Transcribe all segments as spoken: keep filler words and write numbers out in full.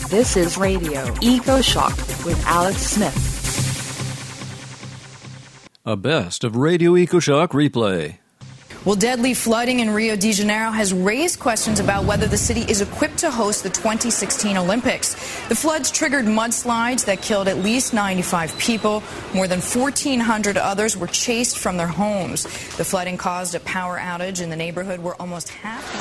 This is Radio Eco Shock with Alex Smith. A best of Radio Eco Shock replay. Well, deadly flooding in Rio de Janeiro has raised questions about whether the city is equipped to host the twenty sixteen Olympics. The floods triggered mudslides that killed at least ninety-five people. More than fourteen hundred others were chased from their homes. The flooding caused a power outage in the neighborhood where almost half the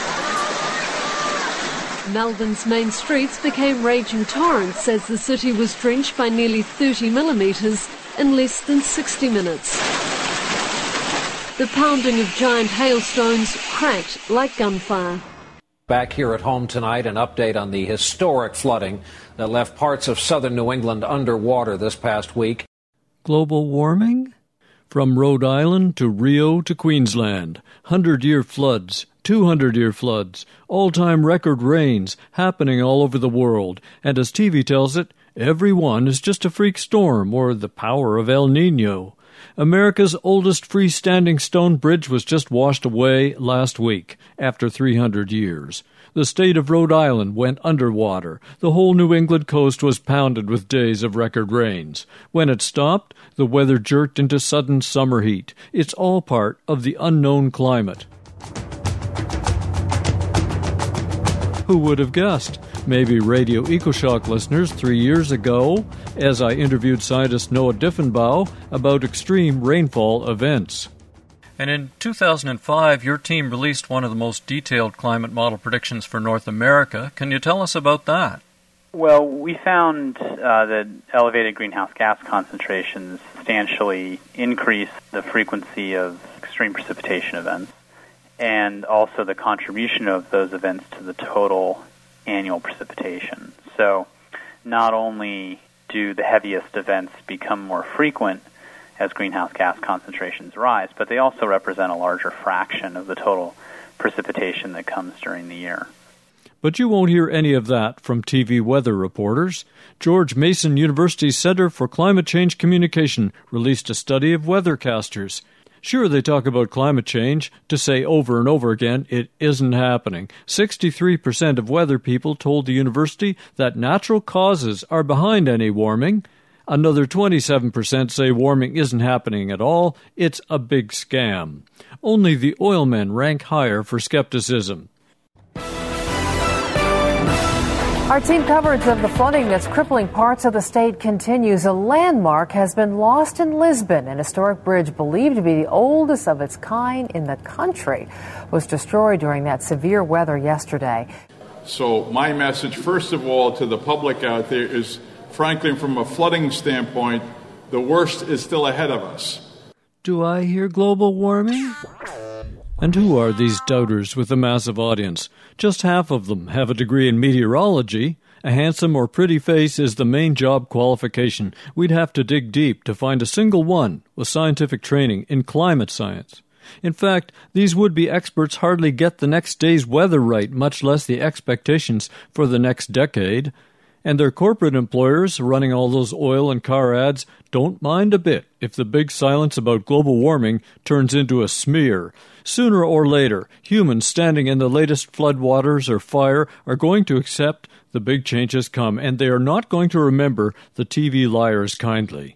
Olympic... Melbourne's main streets became raging torrents, says the city was drenched by nearly thirty millimetres in less than sixty minutes. The pounding of giant hailstones cracked like gunfire. Back here at home tonight, an update on the historic flooding that left parts of southern New England underwater this past week. Global warming? From Rhode Island to Rio to Queensland, hundred-year floods, two hundred-year floods, all-time record rains happening all over the world. And as T V tells it, every one is just a freak storm or the power of El Nino. America's oldest freestanding stone bridge was just washed away last week after three hundred years. The state of Rhode Island went underwater. The whole New England coast was pounded with days of record rains. When it stopped, the weather jerked into sudden summer heat. It's all part of the unknown climate. Who would have guessed? Maybe Radio EcoShock listeners three years ago, as I interviewed scientist Noah Diffenbaugh about extreme rainfall events. And in two thousand five, your team released one of the most detailed climate model predictions for North America. Can you tell us about that? Well, we found uh, that elevated greenhouse gas concentrations substantially increase the frequency of extreme precipitation events, and also the contribution of those events to the total annual precipitation. So not only do the heaviest events become more frequent as greenhouse gas concentrations rise, but they also represent a larger fraction of the total precipitation that comes during the year. But you won't hear any of that from T V weather reporters. George Mason University's Center for Climate Change Communication released a study of weathercasters. Sure, they talk about climate change to say over and over again it isn't happening. sixty-three percent of weather people told the university that natural causes are behind any warming. Another twenty-seven percent say warming isn't happening at all. It's a big scam. Only the oil men rank higher for skepticism. Our team coverage of the flooding that's crippling parts of the state continues. A landmark has been lost in Lisbon. An historic bridge believed to be the oldest of its kind in the country was destroyed during that severe weather yesterday. So my message, first of all, to the public out there is, frankly, from a flooding standpoint, the worst is still ahead of us. Do I hear global warming? And who are these doubters with a massive audience? Just half of them have a degree in meteorology. A handsome or pretty face is the main job qualification. We'd have to dig deep to find a single one with scientific training in climate science. In fact, these would-be experts hardly get the next day's weather right, much less the expectations for the next decade. And their corporate employers running all those oil and car ads don't mind a bit if the big silence about global warming turns into a smear. Sooner or later, humans standing in the latest floodwaters or fire are going to accept the big changes come, and they are not going to remember the T V liars kindly.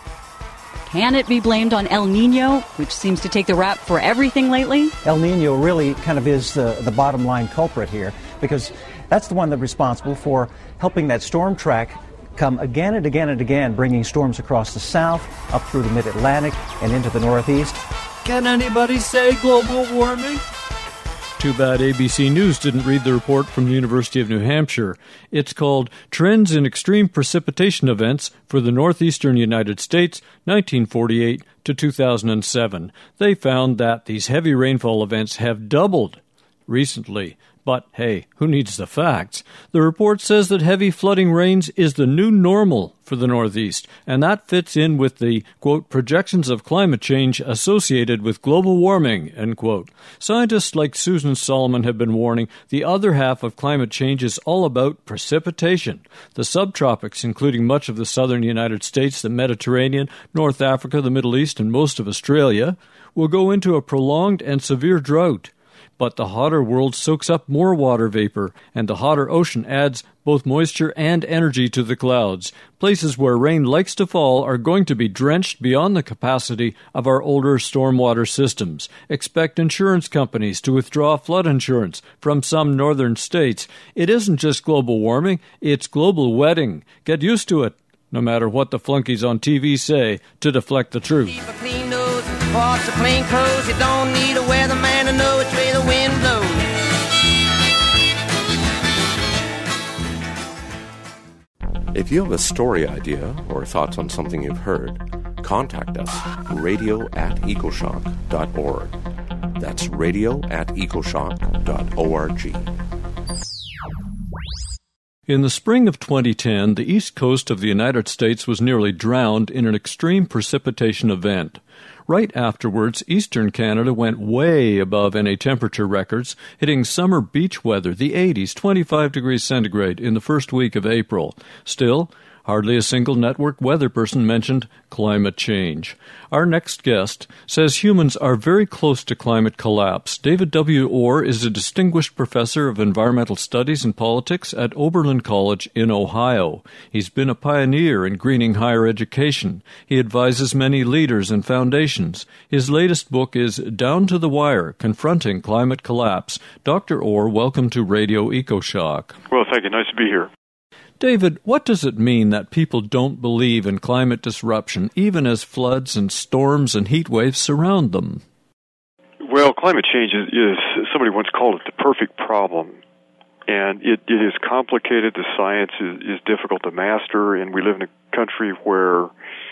Can it be blamed on El Nino, which seems to take the rap for everything lately? El Nino really kind of is the, the bottom line culprit here, because that's the one that's responsible for helping that storm track come again and again and again, bringing storms across the south, up through the mid-Atlantic, and into the northeast. Can anybody say global warming? Too bad A B C News didn't read the report from the University of New Hampshire. It's called Trends in Extreme Precipitation Events for the Northeastern United States, nineteen forty-eight to two thousand seven. They found that these heavy rainfall events have doubled recently. But, hey, who needs the facts? The report says that heavy flooding rains is the new normal for the Northeast, and that fits in with the, quote, projections of climate change associated with global warming, end quote. Scientists like Susan Solomon have been warning the other half of climate change is all about precipitation. The subtropics, including much of the southern United States, the Mediterranean, North Africa, the Middle East, and most of Australia, will go into a prolonged and severe drought. But the hotter world soaks up more water vapor, and the hotter ocean adds both moisture and energy to the clouds. Places where rain likes to fall are going to be drenched beyond the capacity of our older stormwater systems. Expect insurance companies to withdraw flood insurance from some northern states. It isn't just global warming, it's global wetting. Get used to it, no matter what the flunkies on T V say to deflect the truth. Keep a clean nose and wash the plain clothes. You don't need a weatherman to know which way the wind blows. If you have a story idea or thoughts on something you've heard, contact us, radio at ecoshock dot org. That's radio at ecoshock dot org. In the spring of twenty ten, the east coast of the United States was nearly drowned in an extreme precipitation event. Right afterwards, eastern Canada went way above any temperature records, hitting summer beach weather, the eighties, twenty-five degrees centigrade, in the first week of April. Still, hardly a single network weather person mentioned climate change. Our next guest says humans are very close to climate collapse. David W. Orr is a distinguished professor of environmental studies and politics at Oberlin College in Ohio. He's been a pioneer in greening higher education. He advises many leaders and foundations. His latest book is Down to the Wire, Confronting Climate Collapse. Doctor Orr, welcome to Radio EcoShock. Well, thank you. Nice to be here. David, what does it mean that people don't believe in climate disruption, even as floods and storms and heat waves surround them? Well, climate change is, is somebody once called it the perfect problem. And it, it is complicated, the science is, is difficult to master, and we live in a country where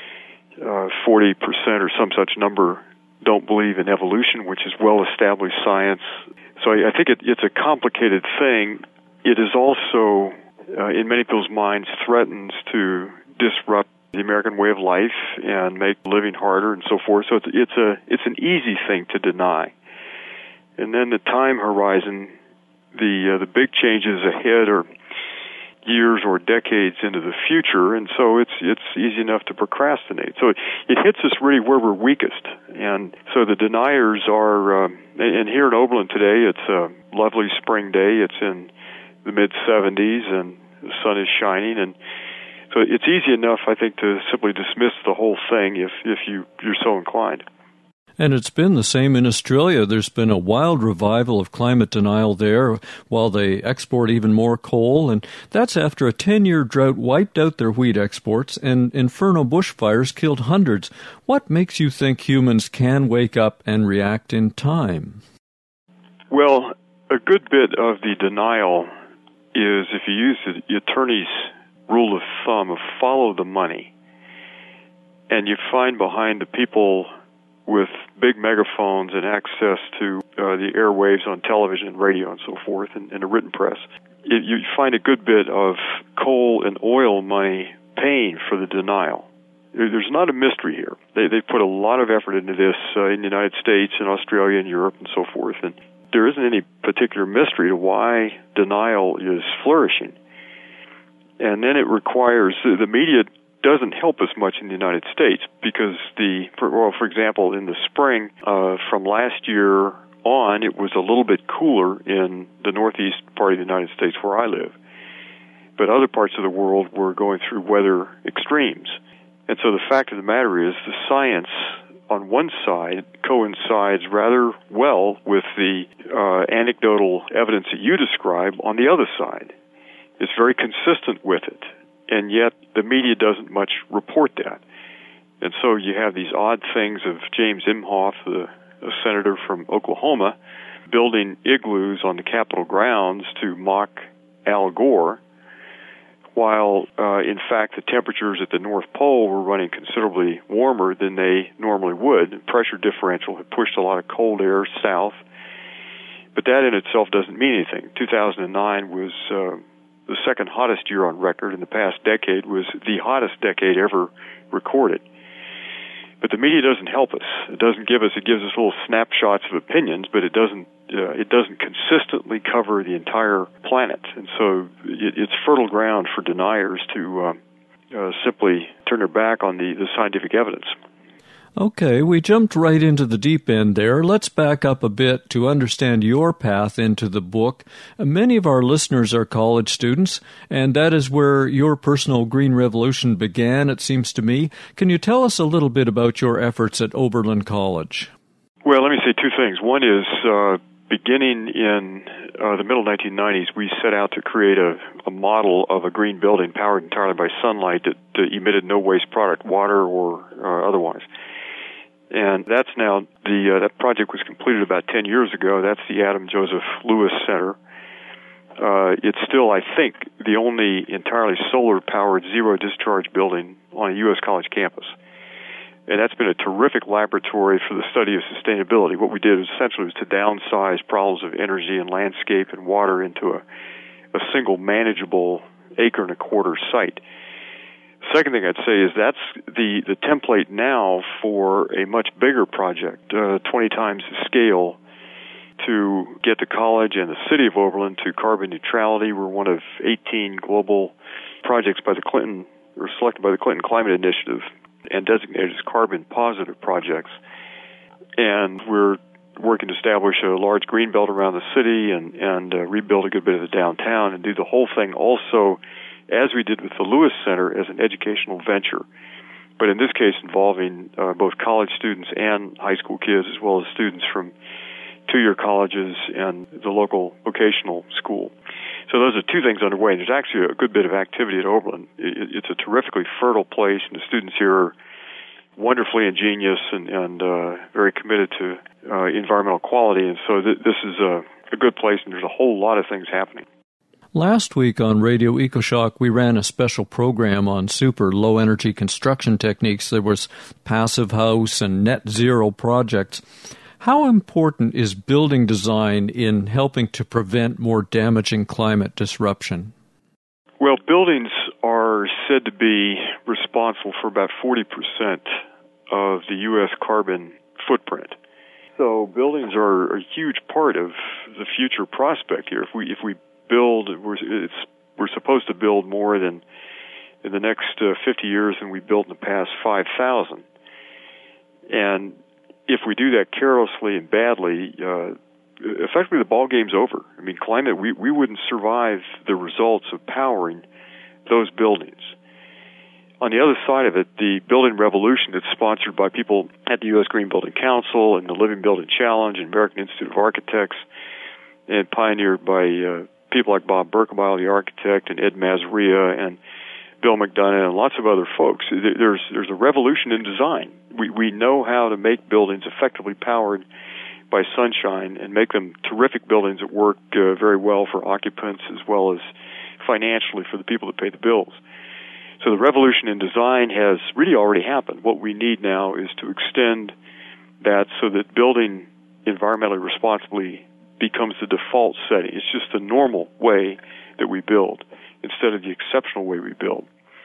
uh, forty percent or some such number don't believe in evolution, which is well-established science. So I, I think it, it's a complicated thing. It is also... Uh, in many people's minds, threatens to disrupt the American way of life and make living harder and so forth. So it's, it's a it's an easy thing to deny. And then the time horizon, the uh, the big changes ahead are years or decades into the future, and so it's it's easy enough to procrastinate. So it, it hits us really where we're weakest. And so the deniers are, um, and here in Oberlin today, it's a lovely spring day. It's in the mid seventies, and the sun is shining, and so it's easy enough, I think, to simply dismiss the whole thing if if you you're so inclined. And it's been the same in Australia. There's been a wild revival of climate denial there, while they export even more coal, and that's after a ten-year drought wiped out their wheat exports and inferno bushfires killed hundreds. What makes you think humans can wake up and react in time? Well, a good bit of the denial is if you use the attorney's rule of thumb of follow the money, and you find behind the people with big megaphones and access to uh, the airwaves on television and radio and so forth, and, and a written press, it, you find a good bit of coal and oil money paying for the denial. There, there's not a mystery here. They, they put a lot of effort into this uh, in the United States and Australia and Europe and so forth, and there isn't any particular mystery to why denial is flourishing. And then it requires, the media doesn't help us much in the United States because the, for, well, for example, in the spring uh, from last year on, it was a little bit cooler in the northeast part of the United States where I live. But other parts of the world were going through weather extremes. And so the fact of the matter is the science on one side coincides rather well with the uh, anecdotal evidence that you describe on the other side. It's very consistent with it, and yet the media doesn't much report that. And so you have these odd things of James Imhoff, the a senator from Oklahoma, building igloos on the Capitol grounds to mock Al Gore, while, uh, in fact, the temperatures at the North Pole were running considerably warmer than they normally would. The pressure differential had pushed a lot of cold air south, but that in itself doesn't mean anything. two thousand nine was uh, the second hottest year on record, and the past decade was the hottest decade ever recorded. But the media doesn't help us. It doesn't give us, it gives us little snapshots of opinions, but it doesn't uh, it doesn't consistently cover the entire planet. And so it, it's fertile ground for deniers to uh, uh, simply turn their back on the, the scientific evidence. Okay, we jumped right into the deep end there. Let's back up a bit to understand your path into the book. Many of our listeners are college students, and that is where your personal green revolution began, it seems to me. Can you tell us a little bit about your efforts at Oberlin College? Well, let me say two things. One is, uh, beginning in uh, the middle nineteen nineties, we set out to create a, a model of a green building powered entirely by sunlight that, that emitted no waste product, water or uh, otherwise. And that's now, the uh, that project was completed about ten years ago. That's the Adam Joseph Lewis Center. Uh, it's still, I think, the only entirely solar-powered zero-discharge building on a U S college campus. And that's been a terrific laboratory for the study of sustainability. What we did essentially was to downsize problems of energy and landscape and water into a, a single manageable acre and a quarter site. Second thing I'd say is that's the, the template now for a much bigger project, uh, twenty times the scale, to get the college and the city of Oberlin to carbon neutrality. We're one of eighteen global projects by the Clinton, or selected by the Clinton Climate Initiative and designated as carbon positive projects. And we're working to establish a large green belt around the city and, and uh, rebuild a good bit of the downtown and do the whole thing also, as we did with the Lewis Center, as an educational venture, but in this case involving uh, both college students and high school kids, as well as students from two-year colleges and the local vocational school. So those are two things underway. There's actually a good bit of activity at Oberlin. It's a terrifically fertile place, and the students here are wonderfully ingenious and, and uh, very committed to uh, environmental quality, and so th- this is a, a good place, and there's a whole lot of things happening. Last week on Radio EcoShock, we ran a special program on super low-energy construction techniques. There was passive house and net zero projects. How important is building design in helping to prevent more damaging climate disruption? Well, buildings are said to be responsible for about forty percent of the U S carbon footprint. So buildings are a huge part of the future prospect here. If we if we build, we're, it's, we're supposed to build more than in the next uh, fifty years than we built in the past five thousand. And if we do that carelessly and badly, uh, effectively the ball game's over. I mean, climate, we, we wouldn't survive the results of powering those buildings. On the other side of it, the building revolution that's sponsored by people at the U S Green Building Council and the Living Building Challenge and American Institute of Architects, and pioneered by uh, people like Bob Berkemeyer, the architect, and Ed Mazria, and Bill McDonough, and lots of other folks. There's there's a revolution in design. We we know how to make buildings effectively powered by sunshine and make them terrific buildings that work uh, very well for occupants as well as financially for the people that pay the bills. So the revolution in design has really already happened. What we need now is to extend that so that building environmentally responsibly becomes the default setting. It's just the normal way that we build instead of the exceptional way we build.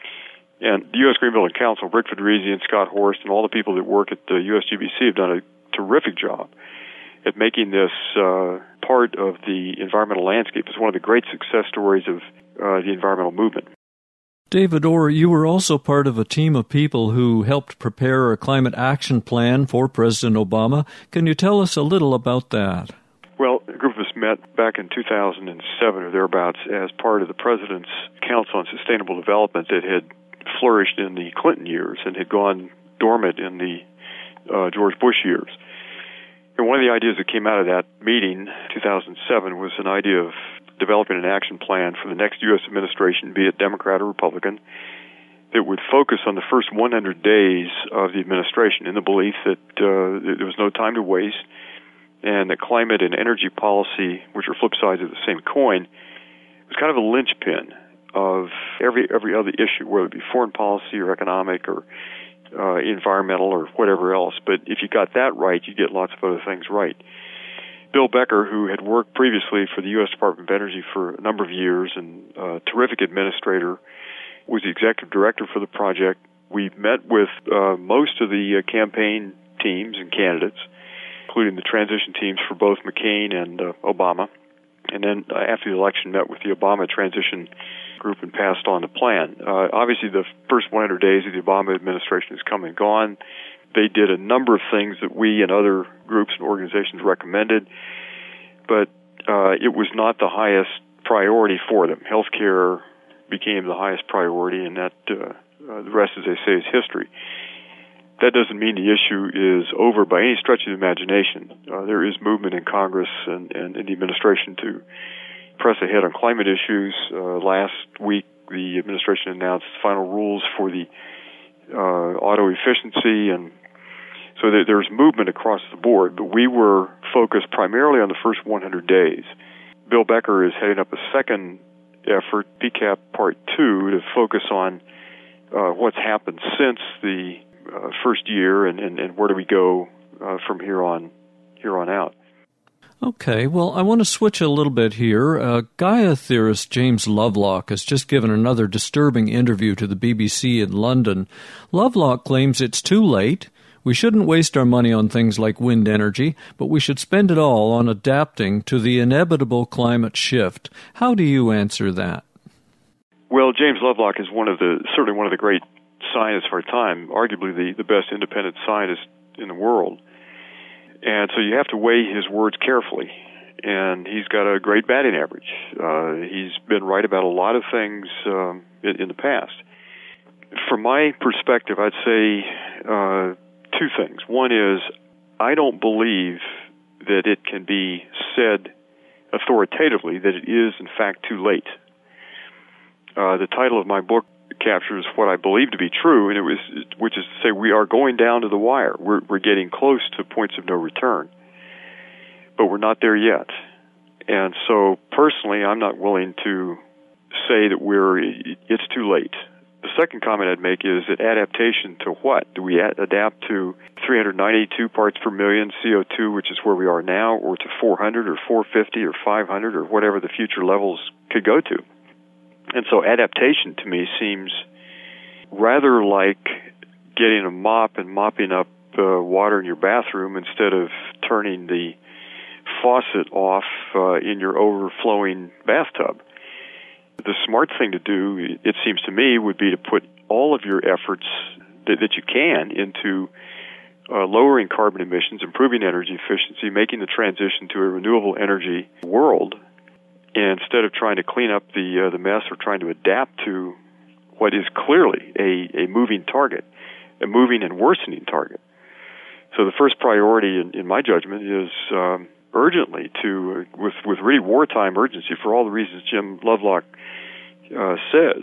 And the U S Green Building Council, Rick Federizi and Scott Horst, and all the people that work at the U S G B C have done a terrific job at making this uh, part of the environmental landscape. It's one of the great success stories of uh, the environmental movement. David Orr, you were also part of a team of people who helped prepare a climate action plan for President Obama. Can you tell us a little about that? Well, a group of us met back in two thousand seven or thereabouts as part of the President's Council on Sustainable Development that had flourished in the Clinton years and had gone dormant in the uh, George Bush years. And one of the ideas that came out of that meeting, two thousand seven, was an idea of developing an action plan for the next U S administration, be it Democrat or Republican, that would focus on the first one hundred days of the administration in the belief that uh, there was no time to waste, and that climate and energy policy, which are flip sides of the same coin, was kind of a linchpin of every every other issue, whether it be foreign policy or economic or uh, environmental or whatever else. But if you got that right, you get lots of other things right. Bill Becker, who had worked previously for the U S Department of Energy for a number of years and a terrific administrator, was the executive director for the project. We met with uh, most of the uh, campaign teams and candidates, including the transition teams for both McCain and uh, Obama. And then uh, after the election, met with the Obama transition group and passed on the plan. Uh, obviously, the first one hundred days of the Obama administration has come and gone. they did a number of things that we and other groups and organizations recommended, but uh, it was not the highest priority for them. Healthcare became the highest priority, and that uh, uh, the rest, as they say, is history. That doesn't mean the issue is over by any stretch of the imagination. Uh, there is movement in Congress and, and in the administration to press ahead on climate issues. Uh, last week, the administration announced final rules for the uh, auto efficiency, and so there, there's movement across the board. But we were focused primarily on the first one hundred days. Bill Becker is heading up a second effort, P CAP Part two, to focus on uh, what's happened since the uh, first year and, and, and where do we go uh, from here on here on out. Okay, well, I want to switch a little bit here. Uh, Gaia theorist James Lovelock has just given another disturbing interview to the B B C in London. Lovelock claims it's too late. We shouldn't waste our money on things like wind energy, but we should spend it all on adapting to the inevitable climate shift. How do you answer that? Well, James Lovelock is one of the certainly one of the great scientists of our time, arguably the, the best independent scientist in the world. And so you have to weigh his words carefully. And he's got a great batting average. Uh, he's been right about a lot of things um, in, in the past. From my perspective, I'd say uh, two things. One is, I don't believe that it can be said authoritatively that it is, in fact, too late. Uh, the title of my book captures what I believe to be true, and it was, which is to say we are going down to the wire. We're, we're getting close to points of no return, but we're not there yet. And so, personally, I'm not willing to say that we're it's too late. The second comment I'd make is that adaptation to what? Do we ad- adapt to three hundred ninety-two parts per million C O two, which is where we are now, or to four hundred or four hundred fifty or five hundred or whatever the future levels could go to? And so adaptation to me seems rather like getting a mop and mopping up uh, water in your bathroom instead of turning the faucet off uh, in your overflowing bathtub. The smart thing to do, it seems to me, would be to put all of your efforts that, that you can into uh, lowering carbon emissions, improving energy efficiency, making the transition to a renewable energy world, and instead of trying to clean up the uh, the mess or trying to adapt to what is clearly a, a moving target, a moving and worsening target. So the first priority, in, in my judgment, is um, urgently to, uh, with, with really wartime urgency, for all the reasons Jim Lovelock uh, says,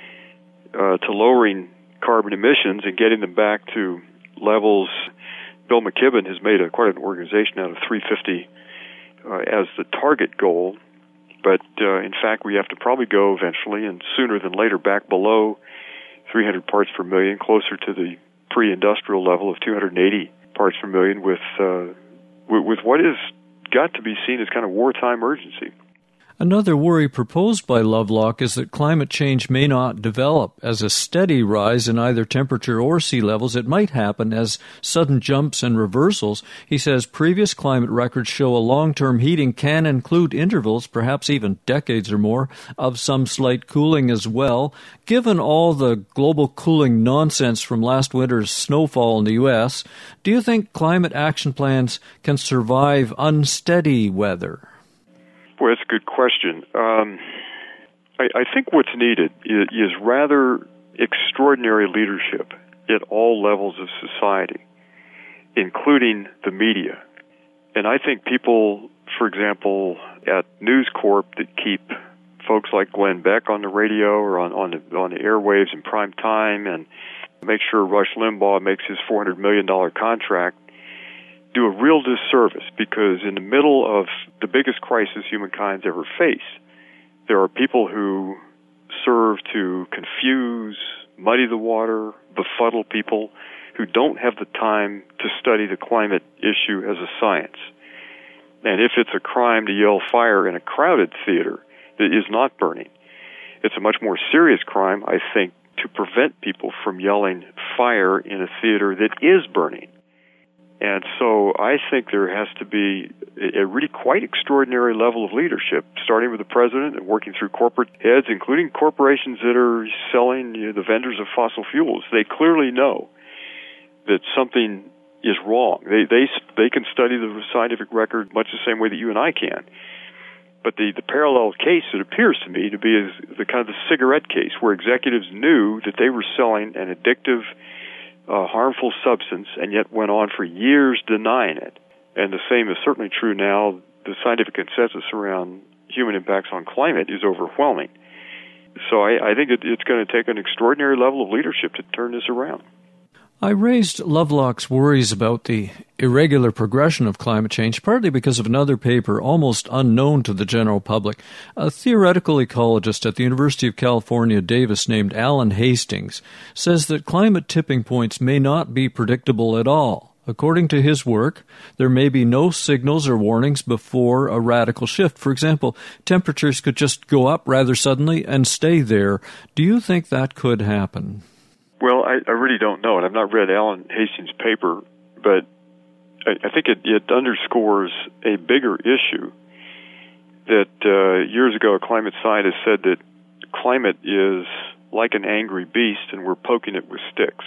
uh, to lowering carbon emissions and getting them back to levels. Bill McKibben has made a, quite an organization out of three hundred fifty uh, as the target goal. But, uh, in fact, we have to probably go eventually, and sooner than later, back below three hundred parts per million, closer to the pre-industrial level of two hundred eighty parts per million, with, uh, with, with what is got to be seen as kind of wartime urgency. Another worry proposed by Lovelock is that climate change may not develop as a steady rise in either temperature or sea levels. It might happen as sudden jumps and reversals. He says previous climate records show a long-term heating can include intervals, perhaps even decades or more, of some slight cooling as well. Given all the global cooling nonsense from last winter's snowfall in the U S, do you think climate action plans can survive unsteady weather? Boy, that's a good question. Um, I, I think what's needed is, is rather extraordinary leadership at all levels of society, including the media. And I think people, for example, at News Corp that keep folks like Glenn Beck on the radio or on, on, the, on the airwaves in prime time and make sure Rush Limbaugh makes his four hundred million dollars contract, do a real disservice, because in the middle of the biggest crisis humankind's ever faced, there are people who serve to confuse, muddy the water, befuddle people who don't have the time to study the climate issue as a science. And if it's a crime to yell fire in a crowded theater that is not burning, it's a much more serious crime, I think, to prevent people from yelling fire in a theater that is burning. And so I think there has to be a really quite extraordinary level of leadership, starting with the president and working through corporate heads, including corporations that are selling, you know, the vendors of fossil fuels. They clearly know that something is wrong. They they they can study the scientific record much the same way that you and I can. But the, the parallel case, it appears to me to be, is the kind of the cigarette case, where executives knew that they were selling an addictive, uh, harmful substance, and yet went on for years denying it. And the same is certainly true now. The scientific consensus around human impacts on climate is overwhelming. So I, I think it, it's going to take an extraordinary level of leadership to turn this around. I raised Lovelock's worries about the irregular progression of climate change partly because of another paper almost unknown to the general public. A theoretical ecologist at the University of California, Davis, named Alan Hastings, says that climate tipping points may not be predictable at all. According to his work, there may be no signals or warnings before a radical shift. For example, temperatures could just go up rather suddenly and stay there. Do you think that could happen? Well, I, I really don't know, and I've not read Alan Hastings' paper, but I, I think it, it underscores a bigger issue that uh, years ago a climate scientist said that climate is like an angry beast and we're poking it with sticks.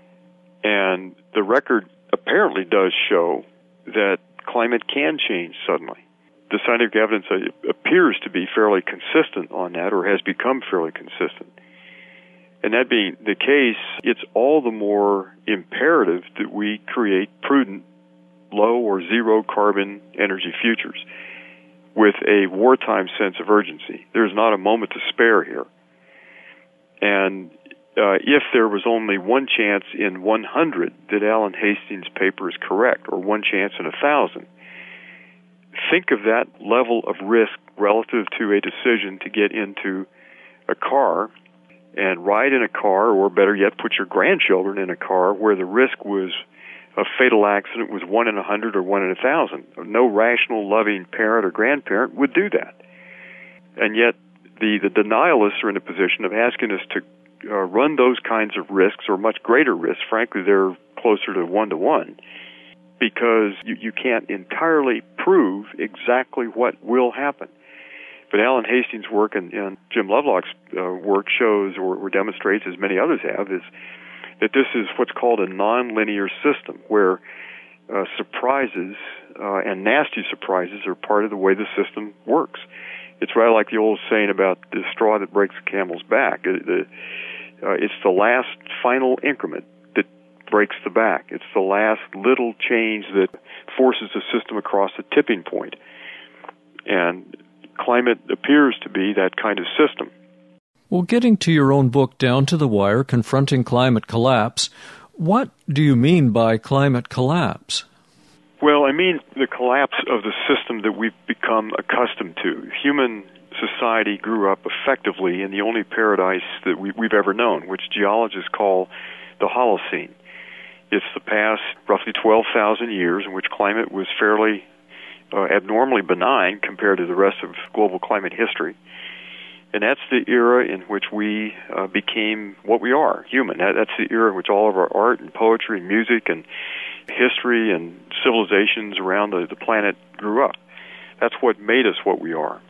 And the record apparently does show that climate can change suddenly. The scientific evidence appears to be fairly consistent on that, or has become fairly consistent. And that being the case, it's all the more imperative that we create prudent, low or zero carbon energy futures with a wartime sense of urgency. There's not a moment to spare here. And uh, if there was only one chance in one hundred that Alan Hastings' paper is correct, or one chance in a thousand, think of that level of risk relative to a decision to get into a car and ride in a car, or better yet, put your grandchildren in a car where the risk was a fatal accident was one in a hundred or one in a thousand. No rational, loving parent or grandparent would do that. And yet, the, the denialists are in a position of asking us to uh, run those kinds of risks, or much greater risks. Frankly, they're closer to one to one, because you, you can't entirely prove exactly what will happen. But Alan Hastings' work and, and Jim Lovelock's uh, work shows, or, or demonstrates, as many others have, is that this is what's called a nonlinear system, where uh, surprises uh, and nasty surprises are part of the way the system works. It's rather like the old saying about the straw that breaks the camel's back. It, the, uh, it's the last final increment that breaks the back. It's the last little change that forces the system across the tipping point. And climate appears to be that kind of system. Well, getting to your own book, Down to the Wire, Confronting Climate Collapse, what do you mean by climate collapse? Well, I mean the collapse of the system that we've become accustomed to. Human society grew up effectively in the only paradise that we, we've ever known, which geologists call the Holocene. It's the past roughly twelve thousand years in which climate was fairly uh, abnormally benign compared to the rest of global climate history. And that's the era in which we uh, became what we are, human. That, that's the era in which all of our art and poetry and music and history and civilizations around the, the planet grew up. That's what made us what we are.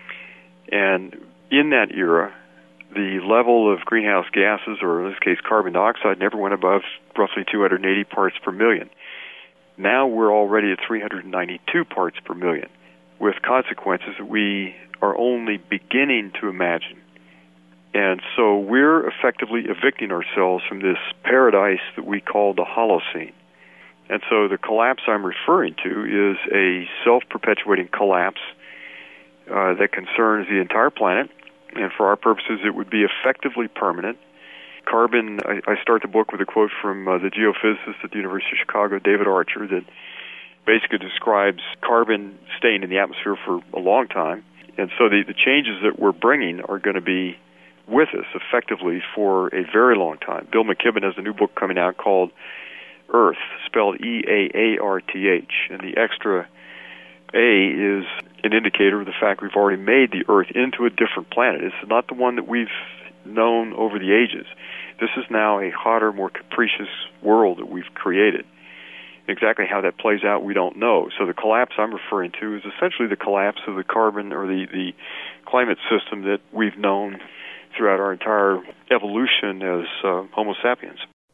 And in that era, the level of greenhouse gases, or in this case carbon dioxide, never went above roughly two hundred eighty parts per million. Now we're already at three hundred ninety-two parts per million, with consequences that we are only beginning to imagine. And so we're effectively evicting ourselves from this paradise that we call the Holocene. And so the collapse I'm referring to is a self-perpetuating collapse uh, that concerns the entire planet, and for our purposes it would be effectively permanent. Carbon, I, I start the book with a quote from uh, the geophysicist at the University of Chicago, David Archer, that basically describes carbon staying in the atmosphere for a long time. And so the, the changes that we're bringing are going to be with us effectively for a very long time. Bill McKibben has a new book coming out called Earth, spelled E A A R T H, and the extra A is an indicator of the fact we've already made the Earth into a different planet. It's not the one that we've known over the ages. This is now a hotter, more capricious world that we've created. Exactly how that plays out, we don't know. So the collapse I'm referring to is essentially the collapse of the carbon or the, the climate system that we've known throughout our entire evolution as uh, Homo sapiens.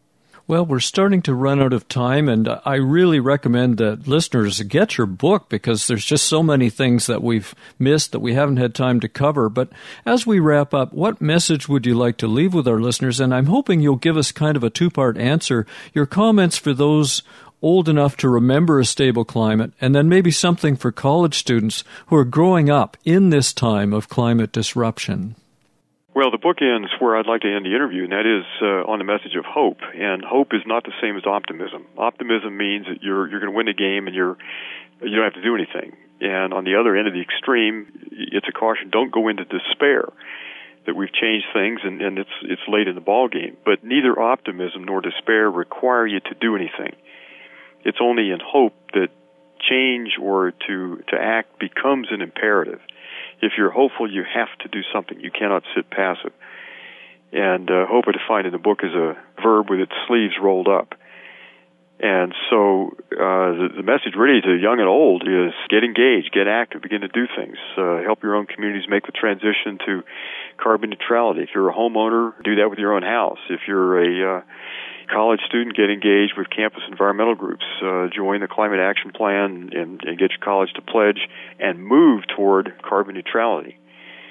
Well, we're starting to run out of time, and I really recommend that listeners get your book because there's just so many things that we've missed that we haven't had time to cover. But as we wrap up, what message would you like to leave with our listeners? And I'm hoping you'll give us kind of a two-part answer. Your comments for those old enough to remember a stable climate, and then maybe something for college students who are growing up in this time of climate disruption. Well, the book ends where I'd like to end the interview, and that is uh, on the message of hope. And hope is not the same as optimism. Optimism means that you're you're going to win the game and you're you don't have to do anything. And on the other end of the extreme, it's a caution: don't go into despair that we've changed things and, and it's it's late in the ball game. But neither optimism nor despair require you to do anything. It's only in hope that change or to to act becomes an imperative. If you're hopeful, you have to do something. You cannot sit passive. And uh, hope, I define in the book, as a verb with its sleeves rolled up. And so uh, the, the message really to young and old is get engaged, get active, begin to do things. Uh, help your own communities make the transition to carbon neutrality. If you're a homeowner, do that with your own house. If you're a uh, college student, get engaged with campus environmental groups. Uh, join the Climate Action Plan and, and get your college to pledge and move toward carbon neutrality.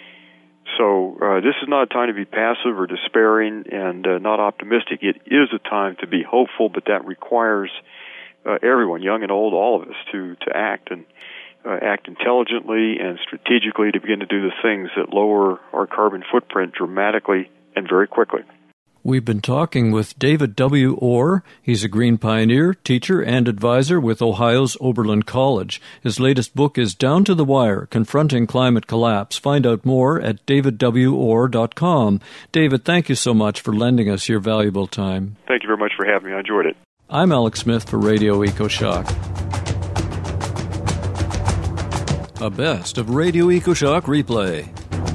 So uh, this is not a time to be passive or despairing and uh, not optimistic. It is a time to be hopeful, but that requires uh, everyone, young and old, all of us, to, to act and uh, act intelligently and strategically to begin to do the things that lower our carbon footprint dramatically and very quickly. We've been talking with David W. Orr. He's a green pioneer, teacher, and advisor with Ohio's Oberlin College. His latest book is Down to the Wire, Confronting Climate Collapse. Find out more at david w orr dot com. David, thank you so much for lending us your valuable time. Thank you very much for having me. I enjoyed it. I'm Alex Smith for Radio EcoShock. A best of Radio EcoShock replay.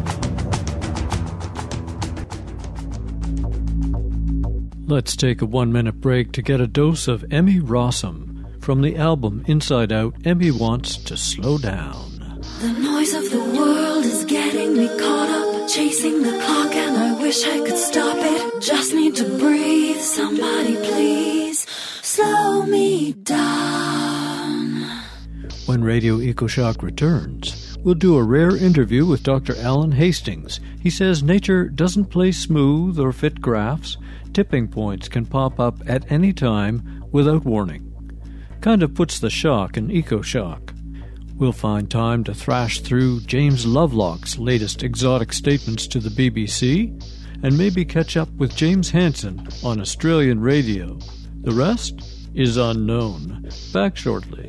Let's take a one-minute break to get a dose of Emmy Rossum. From the album Inside Out, Emmy wants to slow down. The noise of the world is getting me caught up, chasing the clock, and I wish I could stop it. Just need to breathe, somebody please slow me down. When Radio EcoShock returns, we'll do a rare interview with Doctor Alan Hastings. He says nature doesn't play smooth or fit graphs. Tipping points can pop up at any time without warning. Kind of puts the shock in EcoShock. We'll find time to thrash through James Lovelock's latest exotic statements to the B B C and maybe catch up with James Hansen on Australian radio. The rest is unknown. Back shortly.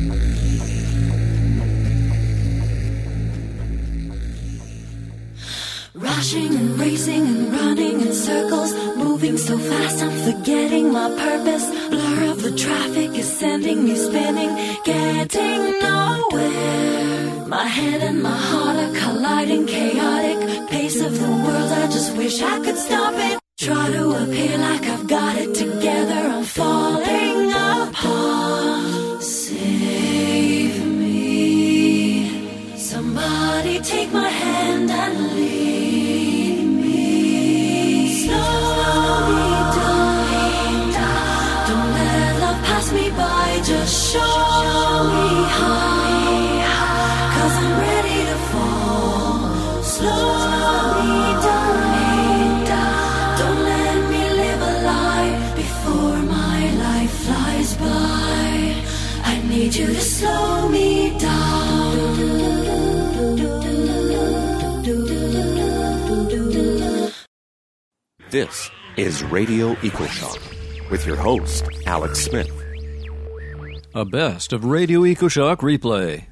Rushing and racing and running in circles, moving so fast I'm forgetting my purpose. Blur of the traffic is sending me spinning, getting nowhere. My head and my heart are colliding, chaotic pace of the world, I just wish I could stop it. Try to appear like I've got it together, I'm falling apart. Save me, somebody take my hand and lead. Just show me high, 'cause I'm ready to fall. Slow me down, don't let me live a lie before my life flies by. I need you to slow me down. This is Radio EcoShock with your host, Alex Smith. A best of Radio EcoShock replay.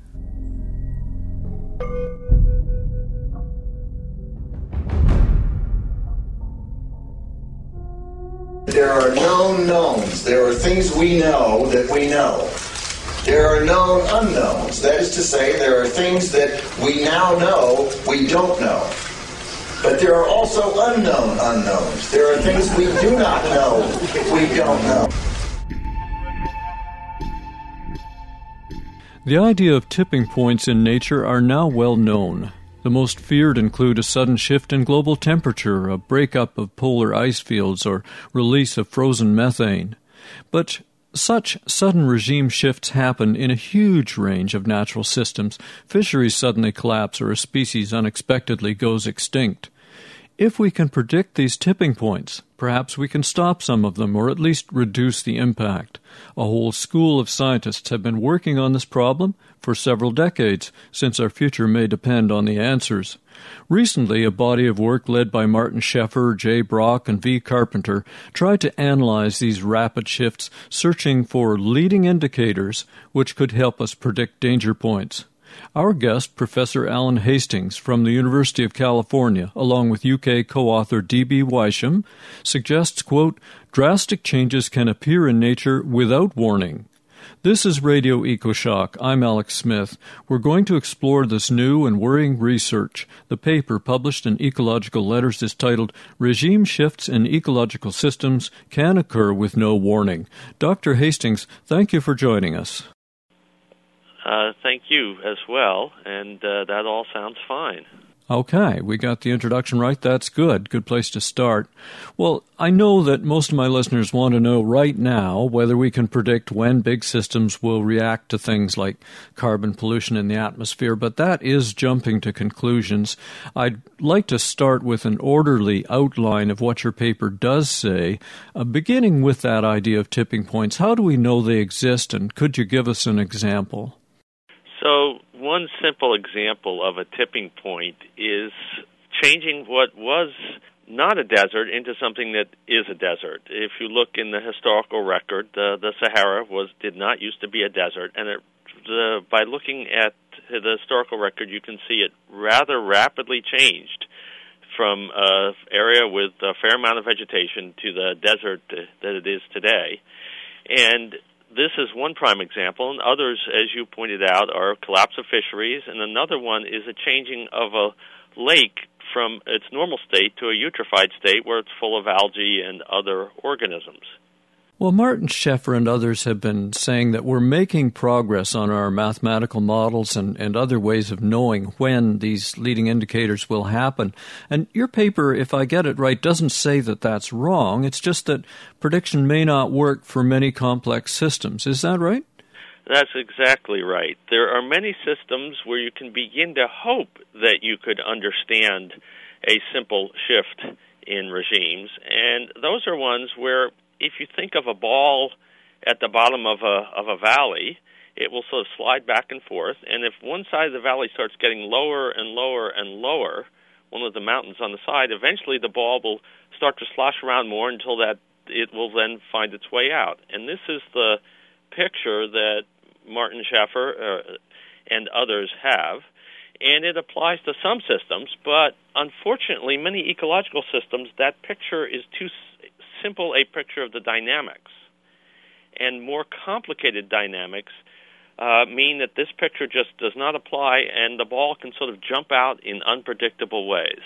There are known knowns. There are things we know that we know. There are known unknowns. That is to say, there are things that we now know we don't know. But there are also unknown unknowns. There are things we do not know we don't know. The idea of tipping points in nature are now well known. The most feared include a sudden shift in global temperature, a breakup of polar ice fields, or release of frozen methane. But such sudden regime shifts happen in a huge range of natural systems. Fisheries suddenly collapse or a species unexpectedly goes extinct. If we can predict these tipping points, perhaps we can stop some of them or at least reduce the impact. A whole school of scientists have been working on this problem for several decades, since our future may depend on the answers. Recently, a body of work led by Martin Scheffer, Jay Brock, and V. Carpenter tried to analyze these rapid shifts, searching for leading indicators which could help us predict danger points. Our guest, Professor Alan Hastings from the University of California, along with U K co-author D B Weisham, suggests, quote, drastic changes can appear in nature without warning. This is Radio EcoShock. I'm Alex Smith. We're going to explore this new and worrying research. The paper published in Ecological Letters is titled Regime Shifts in Ecological Systems Can Occur with No Warning. Doctor Hastings, thank you for joining us. Uh, thank you as well, and uh, that all sounds fine. Okay, we got the introduction right. That's good. Good place to start. Well, I know that most of my listeners want to know right now whether we can predict when big systems will react to things like carbon pollution in the atmosphere, but that is jumping to conclusions. I'd like to start with an orderly outline of what your paper does say, uh, beginning with that idea of tipping points. How do we know they exist, and could you give us an example? So one simple example of a tipping point is changing what was not a desert into something that is a desert. If you look in the historical record, the, the Sahara was did not used to be a desert, and it, the, by looking at the historical record, you can see it rather rapidly changed from an area with a fair amount of vegetation to the desert that it is today. And this is one prime example, and others, as you pointed out, are collapse of fisheries, and another one is a changing of a lake from its normal state to a eutrophied state where it's full of algae and other organisms. Well, Martin Scheffer and others have been saying that we're making progress on our mathematical models and, and other ways of knowing when these leading indicators will happen. And your paper, if I get it right, doesn't say that that's wrong. It's just that prediction may not work for many complex systems. Is that right? That's exactly right. There are many systems where you can begin to hope that you could understand a simple shift in regimes, and those are ones where if you think of a ball at the bottom of a of a valley, it will sort of slide back and forth, and if one side of the valley starts getting lower and lower and lower, one of the mountains on the side, eventually the ball will start to slosh around more until that it will then find its way out. And this is the picture that Martin Scheffer uh, and others have, and it applies to some systems, but unfortunately many ecological systems, that picture is too simple a picture of the dynamics. And more complicated dynamics uh, mean that this picture just does not apply, and the ball can sort of jump out in unpredictable ways.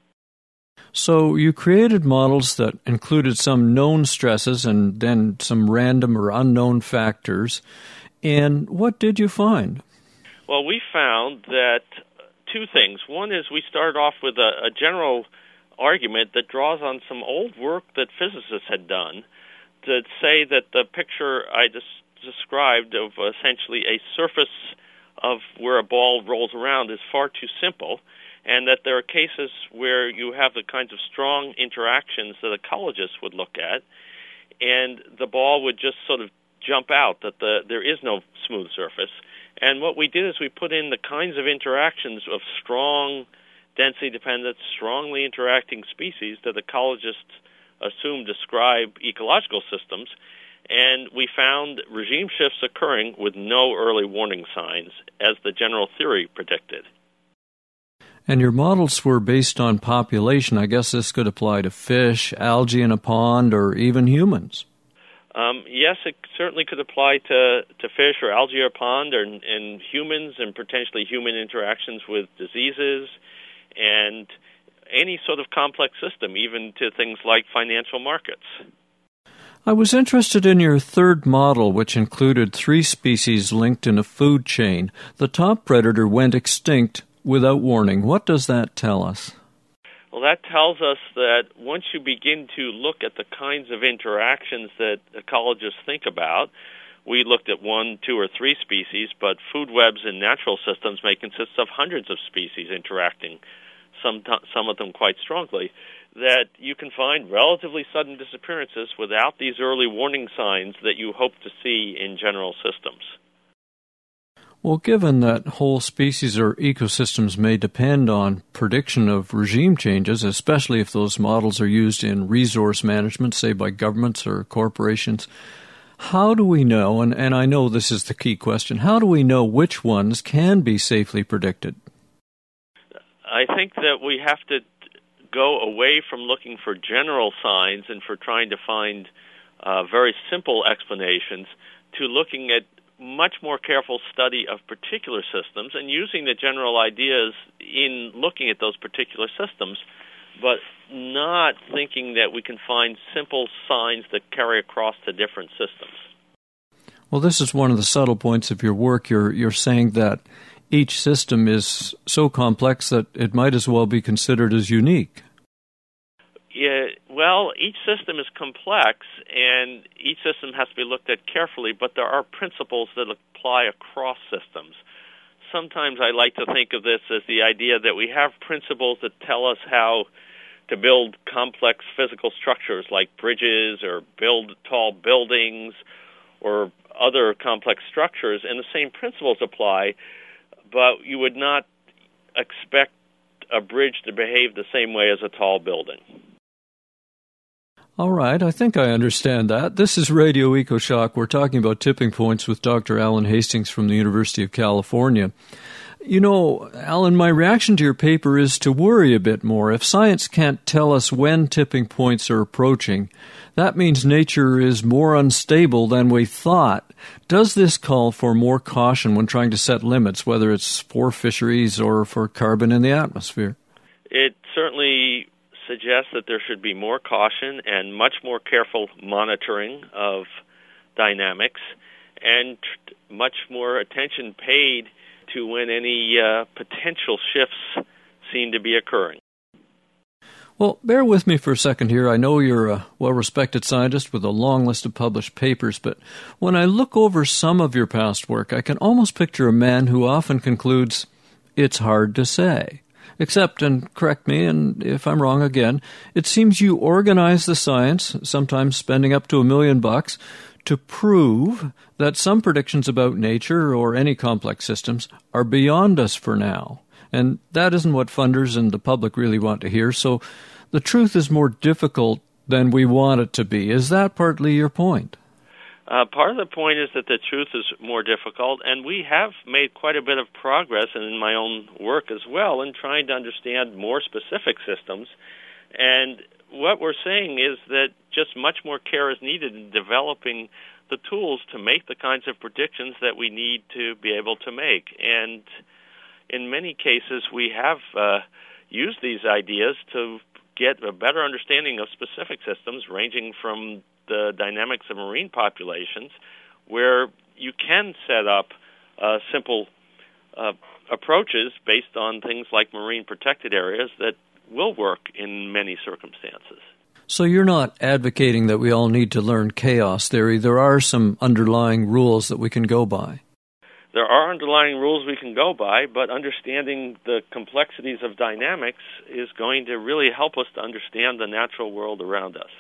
So you created models that included some known stresses and then some random or unknown factors. And what did you find? Well, we found that two things. One is we started off with a, a general argument that draws on some old work that physicists had done to say that the picture I just described of essentially a surface of where a ball rolls around is far too simple, and that there are cases where you have the kinds of strong interactions that ecologists would look at, and the ball would just sort of jump out, that the, there is no smooth surface. And what we did is we put in the kinds of interactions of strong density-dependent, strongly interacting species that ecologists assume describe ecological systems, and we found regime shifts occurring with no early warning signs, as the general theory predicted. And your models were based on population. I guess this could apply to fish, algae in a pond, or even humans. Um, yes, it certainly could apply to, to fish or algae or pond, or and humans, and potentially human interactions with diseases, and any sort of complex system, even to things like financial markets. I was interested in your third model, which included three species linked in a food chain. The top predator went extinct without warning. What does that tell us? Well, that tells us that once you begin to look at the kinds of interactions that ecologists think about, we looked at one, two, or three species, but food webs in natural systems may consist of hundreds of species interacting, some, some of them quite strongly, that you can find relatively sudden disappearances without these early warning signs that you hope to see in general systems. Well, given that whole species or ecosystems may depend on prediction of regime changes, especially if those models are used in resource management, say by governments or corporations, how do we know, and, and I know this is the key question, how do we know which ones can be safely predicted? I think that we have to go away from looking for general signs and for trying to find uh, very simple explanations to looking at much more careful study of particular systems and using the general ideas in looking at those particular systems, but not thinking that we can find simple signs that carry across to different systems. Well, this is one of the subtle points of your work. You're, you're saying that each system is so complex that it might as well be considered as unique. Yeah, well, each system is complex, and each system has to be looked at carefully, but there are principles that apply across systems. Sometimes I like to think of this as the idea that we have principles that tell us how to build complex physical structures like bridges or build tall buildings or other complex structures, and the same principles apply, but you would not expect a bridge to behave the same way as a tall building. All right, I think I understand that. This is Radio EcoShock. We're talking about tipping points with Doctor Alan Hastings from the University of California. You know, Alan, my reaction to your paper is to worry a bit more. If science can't tell us when tipping points are approaching, that means nature is more unstable than we thought. Does this call for more caution when trying to set limits, whether it's for fisheries or for carbon in the atmosphere? It certainly suggests that there should be more caution and much more careful monitoring of dynamics and much more attention paid to when any uh, potential shifts seem to be occurring. Well, bear with me for a second here. I know you're a well-respected scientist with a long list of published papers, but when I look over some of your past work, I can almost picture a man who often concludes, it's hard to say. Except, and correct me and if I'm wrong again, it seems you organize the science, sometimes spending up to a million bucks, to prove that some predictions about nature or any complex systems are beyond us for now. And that isn't what funders and the public really want to hear, so the truth is more difficult than we want it to be. Is that partly your point? Uh, part of the point is that the truth is more difficult, and we have made quite a bit of progress, and in my own work as well, in trying to understand more specific systems. And what we're saying is that just much more care is needed in developing the tools to make the kinds of predictions that we need to be able to make. And in many cases, we have uh, used these ideas to get a better understanding of specific systems, ranging from the dynamics of marine populations, where you can set up uh, simple uh, approaches based on things like marine protected areas that will work in many circumstances. So you're not advocating that we all need to learn chaos theory. There are some underlying rules that we can go by. There are underlying rules we can go by, but understanding the complexities of dynamics is going to really help us to understand the natural world around us.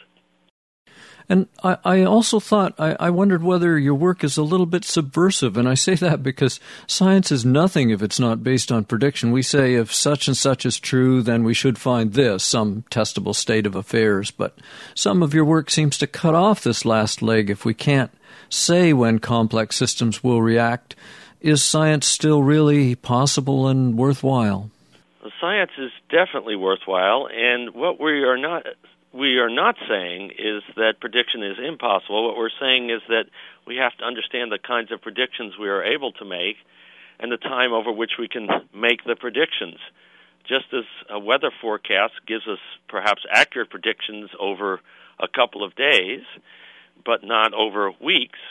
And I, I also thought, I, I wondered whether your work is a little bit subversive, and I say that because science is nothing if it's not based on prediction. We say if such and such is true, then we should find this, some testable state of affairs. But some of your work seems to cut off this last leg. If we can't say when complex systems will react, is science still really possible and worthwhile? Well, science is definitely worthwhile, and what we are not... we are not saying is that prediction is impossible. What we're saying is that we have to understand the kinds of predictions we are able to make and the time over which we can make the predictions. Just as a weather forecast gives us perhaps accurate predictions over a couple of days, but not over weeks,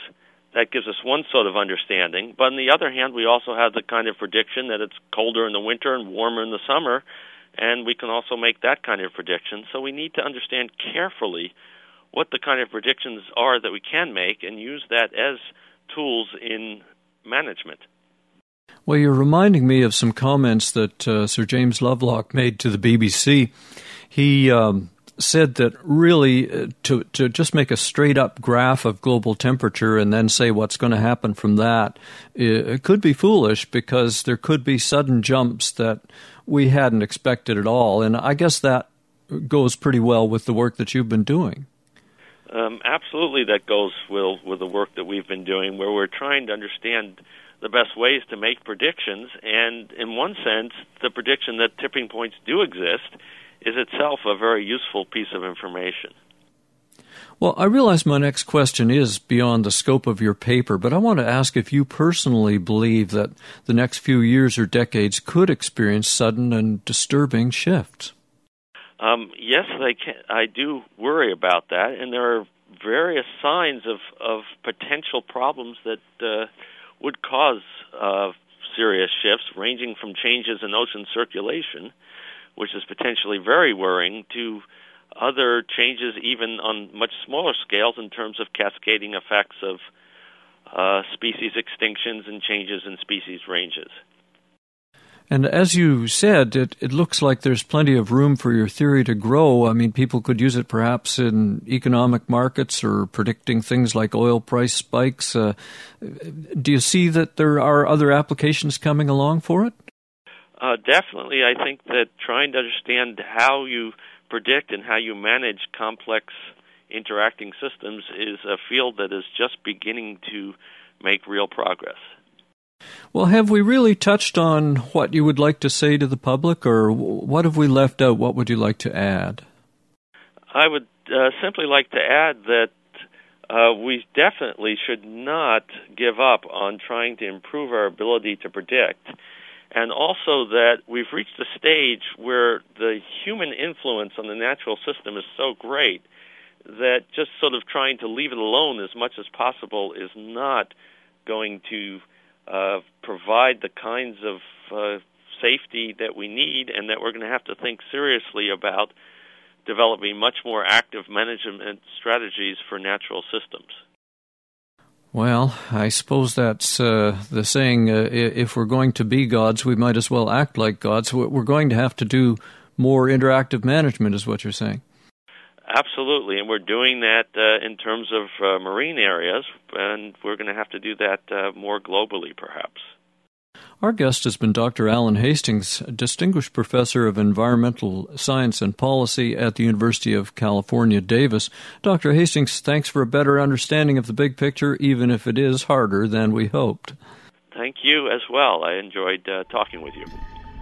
that gives us one sort of understanding. But on the other hand, we also have the kind of prediction that it's colder in the winter and warmer in the summer, and we can also make that kind of prediction. So we need to understand carefully what the kind of predictions are that we can make and use that as tools in management. Well, you're reminding me of some comments that uh, Sir James Lovelock made to the B B C. He um, said that really uh, to, to just make a straight-up graph of global temperature and then say what's going to happen from that, it could be foolish because there could be sudden jumps that we hadn't expected at all. And I guess that goes pretty well with the work that you've been doing. Um, absolutely, that goes well with the work that we've been doing, where we're trying to understand the best ways to make predictions. And in one sense, the prediction that tipping points do exist is itself a very useful piece of information. Well, I realize my next question is beyond the scope of your paper, but I want to ask if you personally believe that the next few years or decades could experience sudden and disturbing shifts. Um, yes, I, can, I do worry about that, and there are various signs of, of potential problems that uh, would cause uh, serious shifts, ranging from changes in ocean circulation, which is potentially very worrying, to other changes even on much smaller scales in terms of cascading effects of uh, species extinctions and changes in species ranges. And as you said, it, it looks like there's plenty of room for your theory to grow. I mean, people could use it perhaps in economic markets or predicting things like oil price spikes. Uh, do you see that there are other applications coming along for it? Uh, definitely. I think that trying to understand how you predict and how you manage complex interacting systems is a field that is just beginning to make real progress. Well, have we really touched on what you would like to say to the public, or what have we left out? What would you like to add? I would uh, simply like to add that uh, we definitely should not give up on trying to improve our ability to predict, and also that we've reached a stage where the human influence on the natural system is so great that just sort of trying to leave it alone as much as possible is not going to Uh, provide the kinds of uh, safety that we need, and that we're going to have to think seriously about developing much more active management strategies for natural systems. Well, I suppose that's uh, the saying, uh, if we're going to be gods, we might as well act like gods. We're going to have to do more interactive management, is what you're saying. Absolutely, and we're doing that uh, in terms of uh, marine areas, and we're going to have to do that uh, more globally, perhaps. Our guest has been Doctor Alan Hastings, a distinguished professor of environmental science and policy at the University of California, Davis. Doctor Hastings, thanks for a better understanding of the big picture, even if it is harder than we hoped. Thank you as well. I enjoyed uh, talking with you.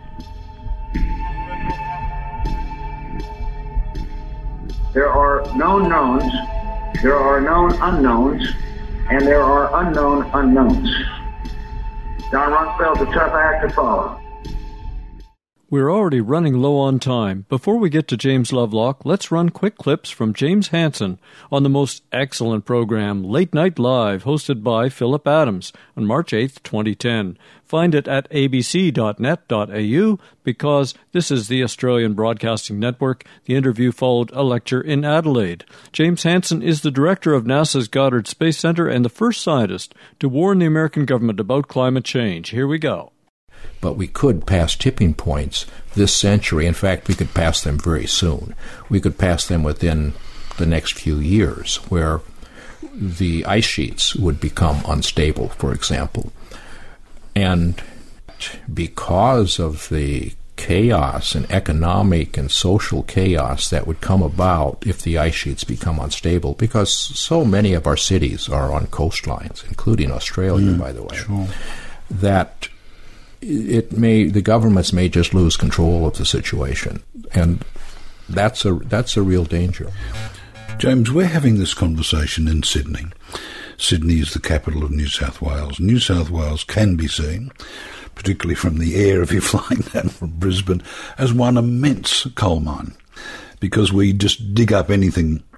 There are known knowns, there are known unknowns, and there are unknown unknowns. Don Rumsfeld's a tough act to follow. We're already running low on time. Before we get to James Lovelock, let's run quick clips from James Hansen on the most excellent program, Late Night Live, hosted by Philip Adams on March eighth, twenty ten. Find it at a b c dot net dot a u because this is the Australian Broadcasting Network. The interview followed a lecture in Adelaide. James Hansen is the director of NASA's Goddard Space Center and the first scientist to warn the American government about climate change. Here we go. But we could pass tipping points this century. In fact, we could pass them very soon. We could pass them within the next few years, where the ice sheets would become unstable, for example. And because of the chaos and economic and social chaos that would come about if the ice sheets become unstable, because so many of our cities are on coastlines, including Australia, mm, by the way, sure. that it may the governments may just lose control of the situation, and that's a that's a real danger. James, we're having this conversation in Sydney. Sydney is the capital of New South Wales. New South Wales can be seen, particularly from the air if you're flying down from Brisbane, as one immense coal mine, because we just dig up anything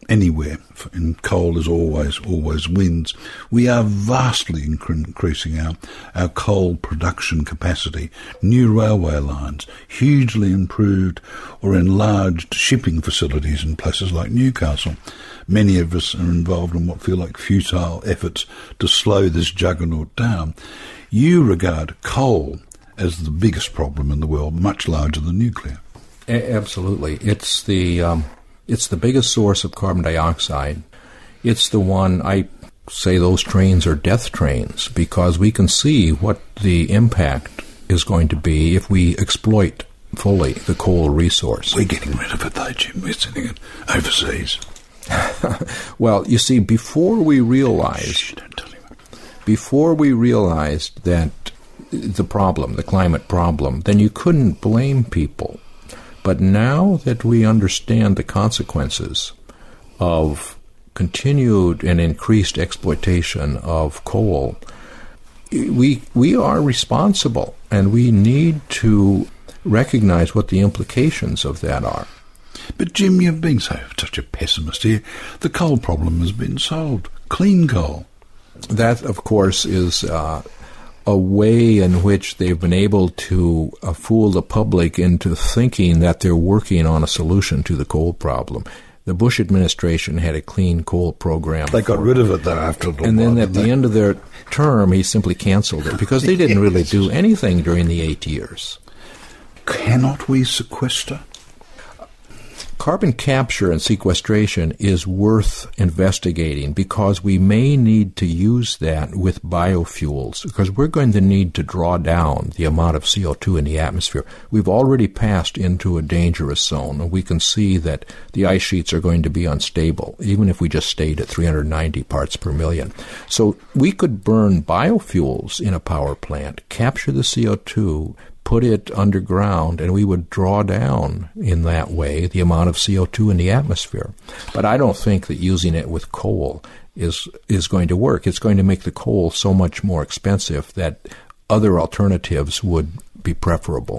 anywhere, and coal is always, always wins. We are vastly incre- increasing our, our coal production capacity. New railway lines, hugely improved or enlarged shipping facilities in places like Newcastle. Many of us are involved in what feel like futile efforts to slow this juggernaut down. You regard coal as the biggest problem in the world, much larger than nuclear. A- absolutely. It's the... Um It's the biggest source of carbon dioxide. It's the one, I say those trains are death trains, because we can see what the impact is going to be if we exploit fully the coal resource. We're getting rid of it though, Jim. We're sending it overseas. Well, you see, before we realized, Shh, don't tell anyone. before we realized that the problem, the climate problem, then you couldn't blame people. But now that we understand the consequences of continued and increased exploitation of coal, we we are responsible, and we need to recognize what the implications of that are. But Jim, you've been so such a pessimist here. The coal problem has been solved. Clean coal. That, of course, is uh, a way in which they've been able to uh, fool the public into thinking that they're working on a solution to the coal problem. The Bush administration had a clean coal program. They got rid of it, though, after a little And while, then at the they? end of their term, he simply canceled it, because they didn't really do anything during the eight years. Cannot we sequester? Carbon capture and sequestration is worth investigating, because we may need to use that with biofuels, because we're going to need to draw down the amount of C O two in the atmosphere. We've already passed into a dangerous zone, and we can see that the ice sheets are going to be unstable, even if we just stayed at three hundred ninety parts per million. So we could burn biofuels in a power plant, capture the C O two, put it underground, and we would draw down in that way the amount of C O two in the atmosphere. But I don't think that using it with coal is is going to work. It's going to make the coal so much more expensive that other alternatives would be preferable.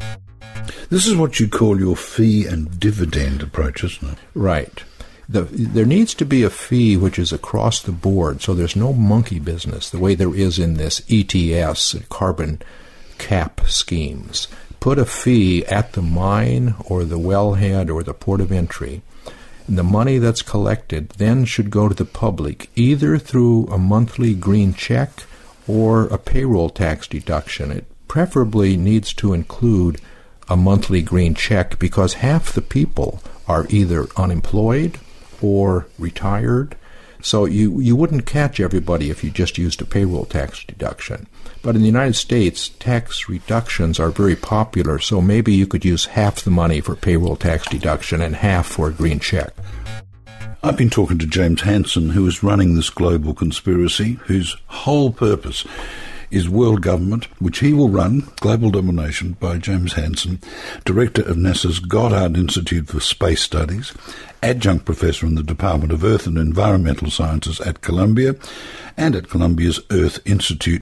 This is what you call your fee and dividend approach, isn't it? Right. The, there needs to be a fee which is across the board, so there's no monkey business, the way there is in this E T S, carbon cap schemes. Put a fee at the mine or the wellhead or the port of entry, and the money that's collected then should go to the public, either through a monthly green check or a payroll tax deduction. It preferably needs to include a monthly green check, because half the people are either unemployed or retired. So you, you wouldn't catch everybody if you just used a payroll tax deduction. But in the United States, tax reductions are very popular, so maybe you could use half the money for payroll tax deduction and half for a green check. I've been talking to James Hansen, who is running this global conspiracy, whose whole purpose is world government, which he will run, global domination, by James Hansen, director of NASA's Goddard Institute for Space Studies, adjunct professor in the Department of Earth and Environmental Sciences at Columbia, and at Columbia's Earth Institute.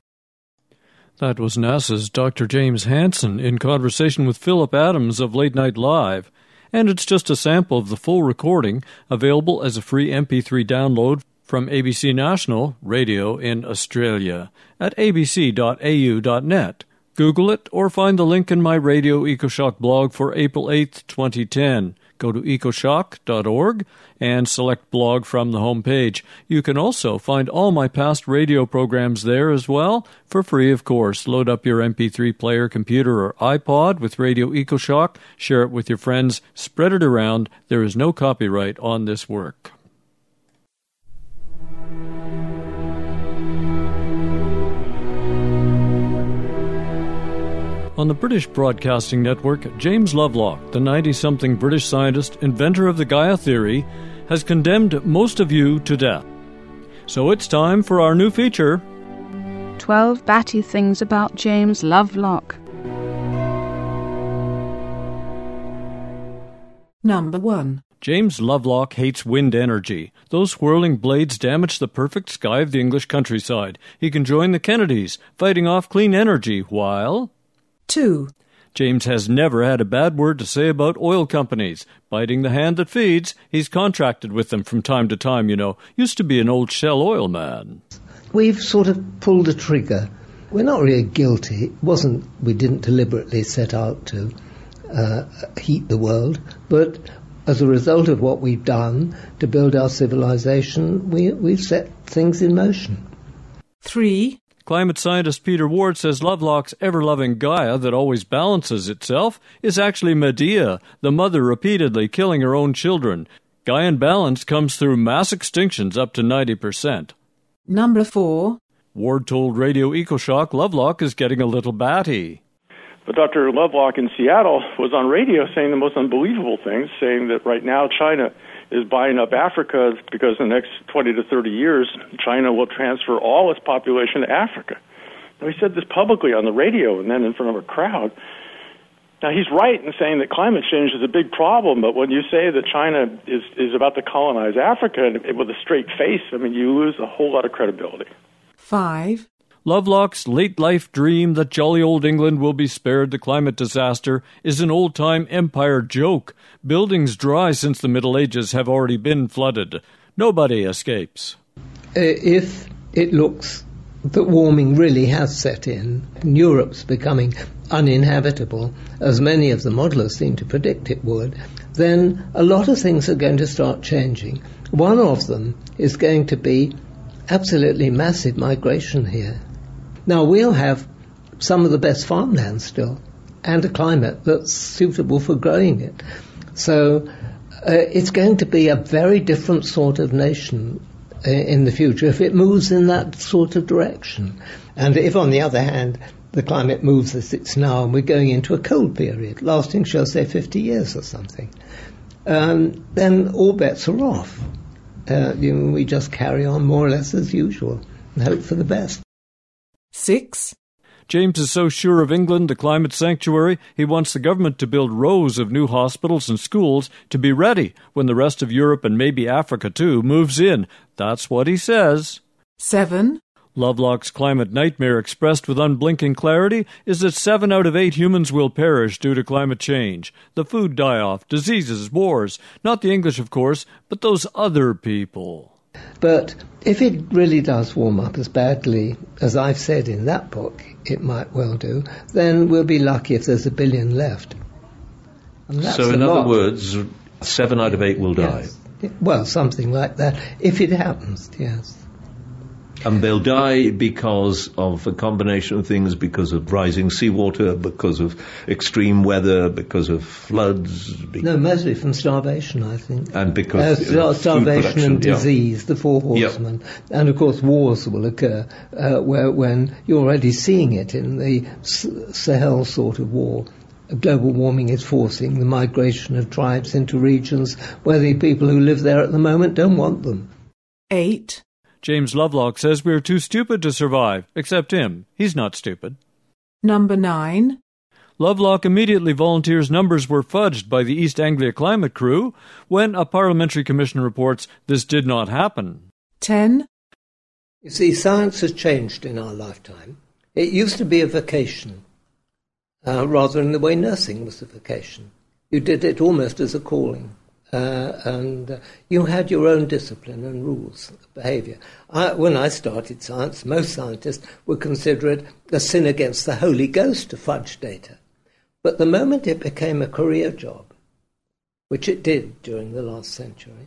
That was NASA's Doctor James Hansen in conversation with Philip Adams of Late Night Live. And it's just a sample of the full recording, available as a free M P three download from A B C National Radio in Australia at a b c dot a u dot net. Google it or find the link in my Radio EcoShock blog for April eighth, twenty ten. Go to ecoshock dot org and select blog from the home page. You can also find all my past radio programs there as well, for free, of course. Load up your M P three player, computer, or iPod with Radio EcoShock, share it with your friends, spread it around. There is no copyright on this work. On the British Broadcasting Network, James Lovelock, the ninety-something British scientist, inventor of the Gaia theory, has condemned most of you to death. So it's time for our new feature, twelve Batty Things About James Lovelock. Number one. James Lovelock hates wind energy. Those whirling blades damage the perfect sky of the English countryside. He can join the Kennedys, fighting off clean energy, while... Two. James has never had a bad word to say about oil companies. Biting the hand that feeds, he's contracted with them from time to time, you know. Used to be an old Shell oil man. We've sort of pulled a trigger. We're not really guilty. It wasn't, we didn't deliberately set out to uh, heat the world, but as a result of what we've done to build our civilization, we, we've set things in motion. Three. Climate scientist Peter Ward says Lovelock's ever-loving Gaia that always balances itself is actually Medea, the mother repeatedly killing her own children. Gaian balance comes through mass extinctions up to ninety percent. Number four. Ward told Radio EcoShock Lovelock is getting a little batty. But Doctor Lovelock in Seattle was on radio saying the most unbelievable things, saying that right now China is buying up Africa because in the next twenty to thirty years, China will transfer all its population to Africa. Now, he said this publicly on the radio and then in front of a crowd. Now, he's right in saying that climate change is a big problem, but when you say that China is, is about to colonize Africa with a straight face, I mean, you lose a whole lot of credibility. Five. Lovelock's late-life dream that jolly old England will be spared the climate disaster is an old-time empire joke. Buildings dry since the Middle Ages have already been flooded. Nobody escapes. If it looks that warming really has set in, and Europe's becoming uninhabitable, as many of the modelers seem to predict it would, then a lot of things are going to start changing. One of them is going to be absolutely massive migration here. Now, we'll have some of the best farmland still, and a climate that's suitable for growing it. So uh, it's going to be a very different sort of nation uh, in the future if it moves in that sort of direction. And if, on the other hand, the climate moves as it's now, and we're going into a cold period, lasting, shall I say, fifty years or something, um, then all bets are off. Uh, you know, we just carry on more or less as usual and hope for the best. Six. James is so sure of England, the climate sanctuary, he wants the government to build rows of new hospitals and schools to be ready when the rest of Europe and maybe Africa too moves in. That's what he says. Seven. Lovelock's climate nightmare expressed with unblinking clarity is that seven out of eight humans will perish due to climate change. The food die-off, diseases, wars. Not the English, of course, but those other people. But if it really does warm up as badly as I've said in that book it might well do, then we'll be lucky if there's a billion left. And that's so in a other lot. words, seven out of eight will die. Yes. Well, something like that, if it happens, yes. And they'll die because of a combination of things, because of rising seawater, because of extreme weather, because of floods. Be- no, mostly from starvation, I think. And because uh, of starvation and yeah. disease, the four horsemen. Yep. And, of course, wars will occur uh, where when you're already seeing it in the Sahel sort of war. Global warming is forcing the migration of tribes into regions where the people who live there at the moment don't want them. Eight. James Lovelock says we're too stupid to survive, except him. He's not stupid. Number nine. Lovelock immediately volunteers numbers were fudged by the East Anglia Climate Crew when a parliamentary commission reports this did not happen. Ten. You see, science has changed in our lifetime. It used to be a vocation, uh, rather in the way nursing was a vocation. You did it almost as a calling. Uh, and uh, you had your own discipline and rules of behaviour. I, when I started science, most scientists would consider it a sin against the Holy Ghost to fudge data. But the moment it became a career job, which it did during the last century,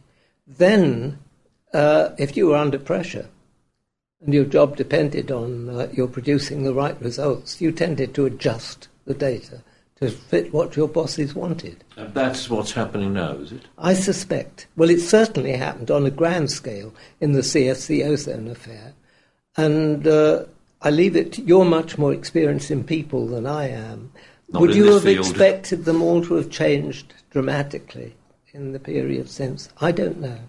then uh, if you were under pressure and your job depended on uh, your producing the right results, you tended to adjust the data to fit what your bosses wanted. And that's what's happening now, is it? I suspect. Well, it certainly happened on a grand scale in the C F C ozone affair. And uh, I leave it to, you're much more experienced in people than I am. Not Would in you this have field. expected them all to have changed dramatically in the period since? I don't know.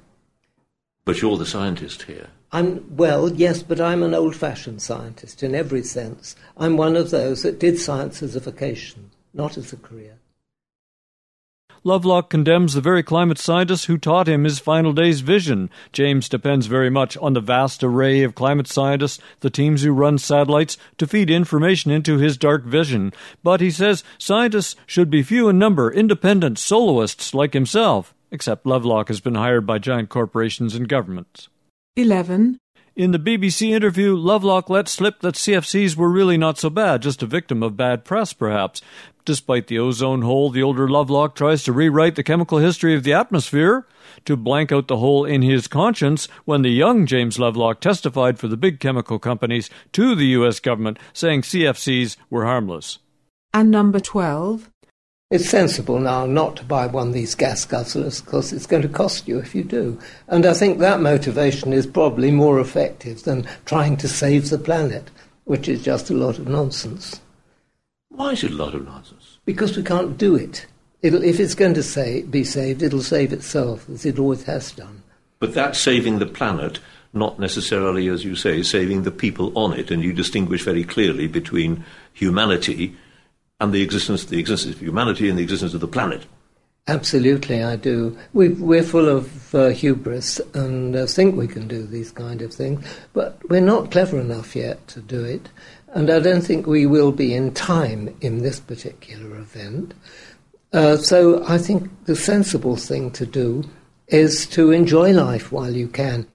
But you're the scientist here. I'm, well, yes, but I'm an old-fashioned scientist in every sense. I'm one of those that did science as a vocation, not as a career. Lovelock condemns the very climate scientists who taught him his final day's vision. James depends very much on the vast array of climate scientists, the teams who run satellites, to feed information into his dark vision. But he says scientists should be few in number, independent soloists like himself, except Lovelock has been hired by giant corporations and governments. eleven. In the B B C interview, Lovelock let slip that C F Cs were really not so bad, just a victim of bad press, perhaps. Despite the ozone hole, the older Lovelock tries to rewrite the chemical history of the atmosphere, to blank out the hole in his conscience when the young James Lovelock testified for the big chemical companies to the U S government, saying C F Cs were harmless. And number twelve. It's sensible now not to buy one of these gas guzzlers because it's going to cost you if you do. And I think that motivation is probably more effective than trying to save the planet, which is just a lot of nonsense. Why is it a lot of nonsense? Because we can't do it. It'll, if it's going to say, be saved, it'll save itself, as it always has done. But that's saving the planet, not necessarily, as you say, saving the people on it. And you distinguish very clearly between humanity and the existence, the existence of humanity and the existence of the planet. Absolutely, I do. We, we're full of uh, hubris and uh, think we can do these kind of things, but we're not clever enough yet to do it, and I don't think we will be in time in this particular event. Uh, so I think the sensible thing to do is to enjoy life while you can.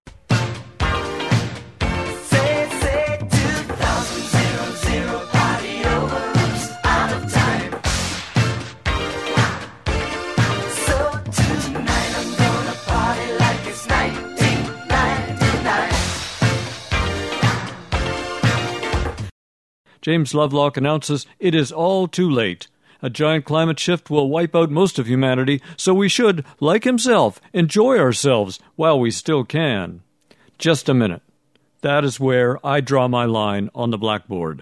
James Lovelock announces it is all too late. A giant climate shift will wipe out most of humanity, so we should, like himself, enjoy ourselves while we still can. Just a minute. That is where I draw my line on the blackboard.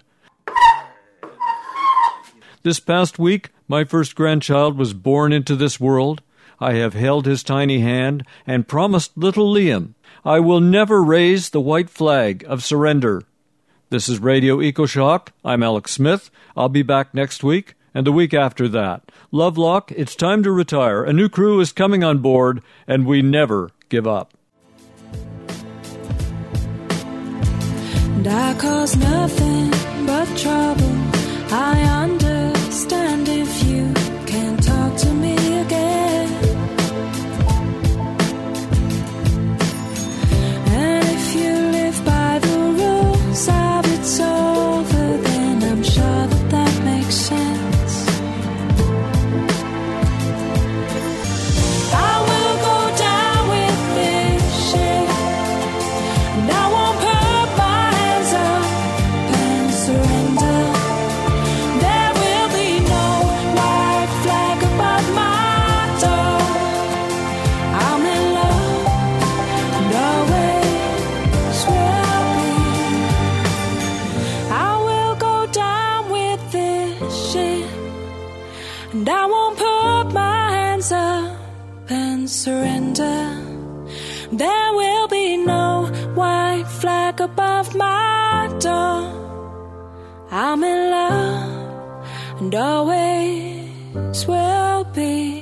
This past week, my first grandchild was born into this world. I have held his tiny hand and promised little Liam, I will never raise the white flag of surrender. This is Radio EcoShock. I'm Alex Smith. I'll be back next week and the week after that. Lovelock, it's time to retire. A new crew is coming on board, and we never give up. And I cause nothing but trouble. I understand if you can't talk to me again. And if you live by the rules of it's over, then I'm sure that that makes sense. I will go down with this shit, and I won't put my hands up and surrender. There will be no white flag above my door. I'm in love and always will be. I will go down with this shit, and I won't put my hands up and surrender. There will be no white flag above my door. I'm in love and always will be.